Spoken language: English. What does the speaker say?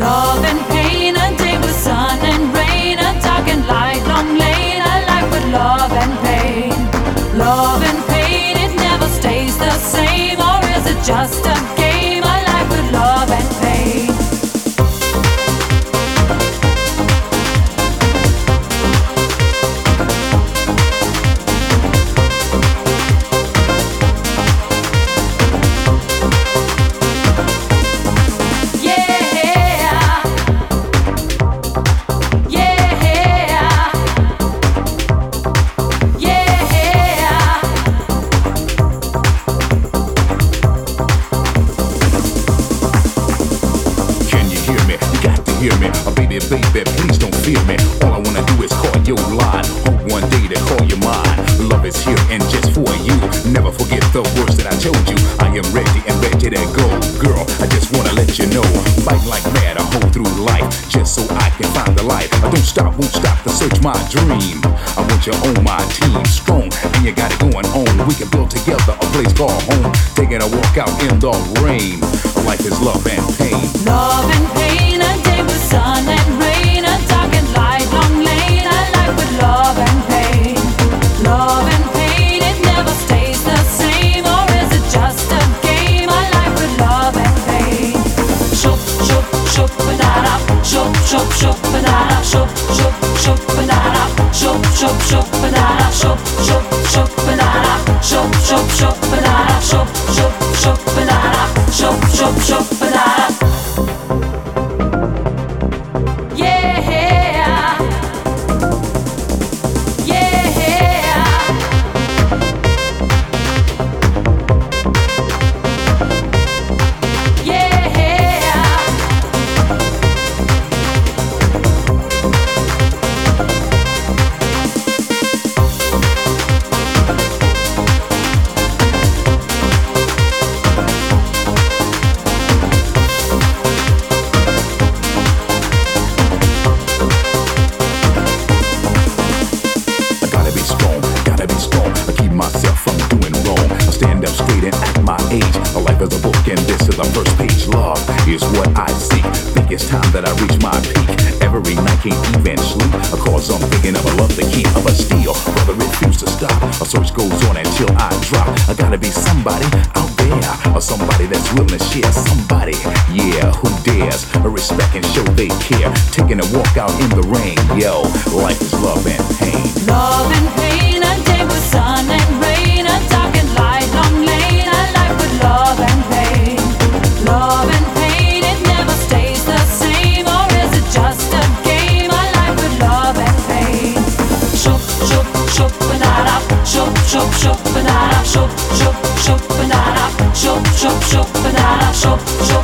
Love and pain, a day with sun and rain, a dark and light, long lane, a life with love and pain. Love and pain, it never stays the same, or is it just a game? A life with love and pain. Hear me, baby, please don't fear me. All I wanna do is call your line. Hope one day to call you mine. Love is here and just for you. Never forget the words that I told you. I am ready and ready to go. Girl, I just wanna let you know. Fight like mad, I hold through life just so I can find the light. I don't stop, won't stop to search my dream. I want you on my team, strong, and you got it going on. We can build together a place called home. Taking a walk out in the rain. Life is love and pain. Love and pain, a day with sun and rain, a dark and light, long lane, a life with love and pain. Love and pain, it never stays the same, or is it just a game? A life with love and pain. Shop, shop, shop, banana, shop, shop, shop, banana, shop, shop, shop, banana, shop, shop, shop, banana, shop, shop, shop, banana, shop, shop, shop, banana, shop, shop, shop, banana, shop, shop, shop, banana. Stand up straight and act my age. A life is a book and this is the first page. Love is what I seek. Think it's time that I reach my peak. Every night can't even sleep. Cause I'm thinking of a love the key of a steel. Brother refuse to stop. A search goes on until I drop. I gotta be somebody out there. Or somebody that's willing to share. Somebody, yeah, who dares respect and show they care. Taking a walk out in the rain. Yo, life is love and pain. Love and pain, a day with sun and rain, a dark and light, long lane, a life with love and pain. Love and pain, it never stays the same, or is it just a game? A life with love and pain. Shop, shop, shop, banana, shop, shop, shop, banana, shop, shop, shop, banana, shop, shop, shop, banana, shop, shop.